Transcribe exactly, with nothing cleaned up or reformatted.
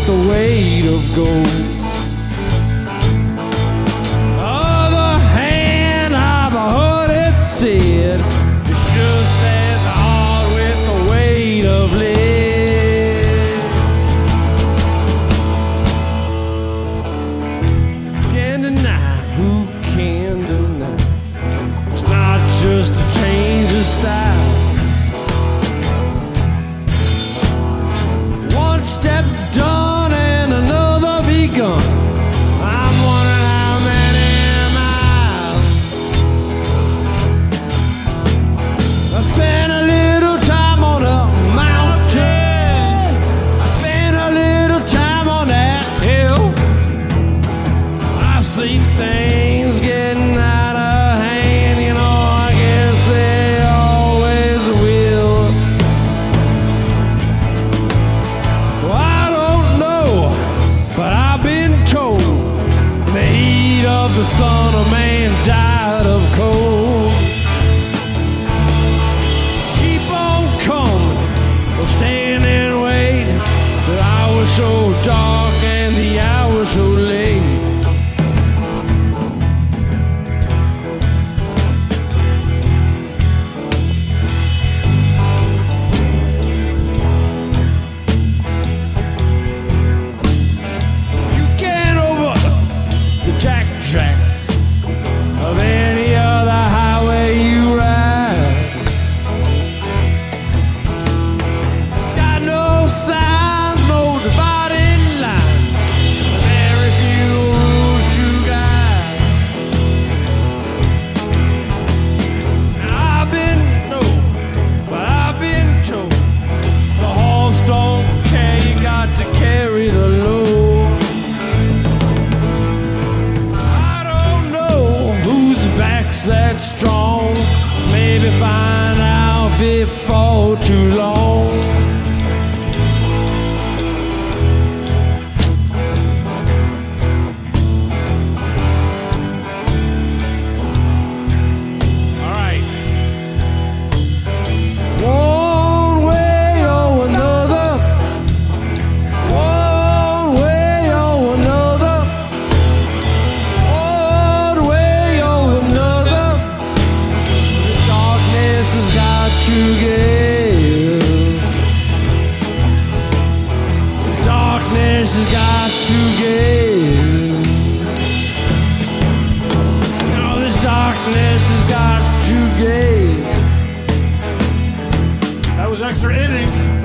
the weight of gold. Other hand, I've heard it said, it's just as hard with the weight of lead. Can't deny, who can deny? It's not just a change of style. One step done and another begun. I'm wondering how many miles. I spent a little time on a mountain. I spent a little time on that hill. I've seen things getting out of hand, you know, I guess they always will. Well, I don't know, but I've been told in the heat of the sun a man died of cold. Keep on coming, we'll stand and wait. The hour so dark and the hour so late. You can't over the jack jack of any other highway you ride. It's got no signs, no dividing lines, very few rules to guide. And I've been told, but I've been told, the horse don't care, you got to carry the load. I don't know whose back's that strong. Maybe find out before too long. All right. One way or another. One way or another. One way or another. The darkness has got to give. The darkness has got to give. Now this darkness has got to give. That was extra innings.